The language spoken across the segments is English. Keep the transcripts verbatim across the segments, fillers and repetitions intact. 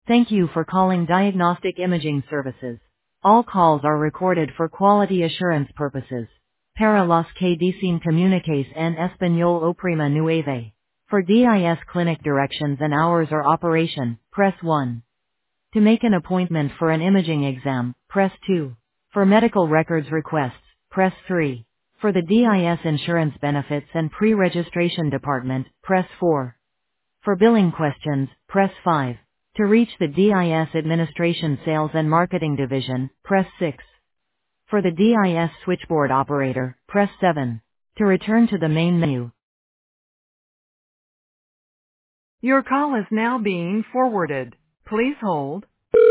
Thank you for calling Diagnostic Imaging Services. All calls are recorded for quality assurance purposes. Para los que dicen comuniques en español oprima nueve. For D I S clinic directions and hours or operation, press one. To make an appointment for an imaging exam, press two. For medical records requests, press three. For the D I S insurance benefits and pre-registration department, press four. For billing questions, press five. To reach the D I S Administration Sales and Marketing Division, press six. For the D I S switchboard operator, press seven. To return to the main menu. Your call is now being forwarded. Please hold.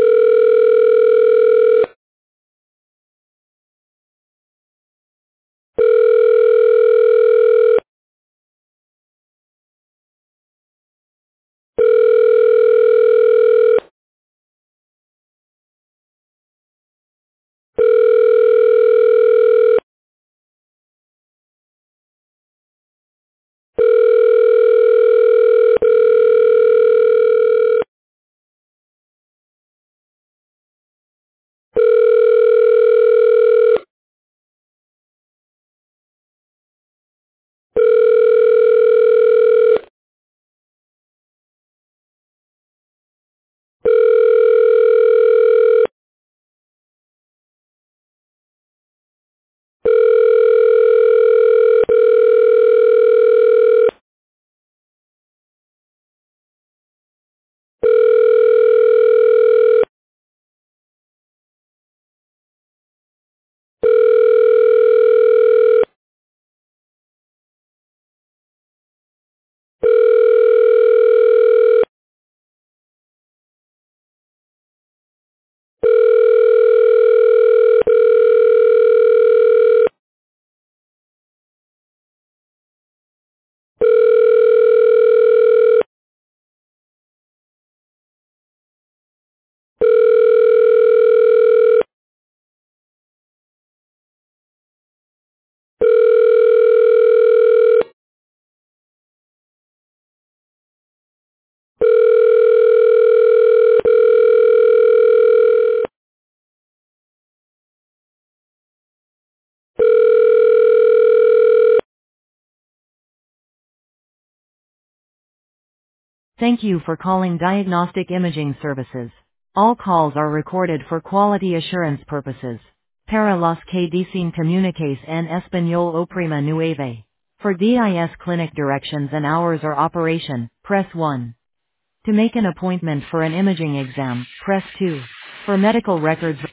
Thank you for calling Diagnostic Imaging Services. All calls are recorded for quality assurance purposes. Para los que dicen comuniques en español oprima nueve. For D I S clinic directions and hours or operation, press one. To make an appointment for an imaging exam, press two. For medical records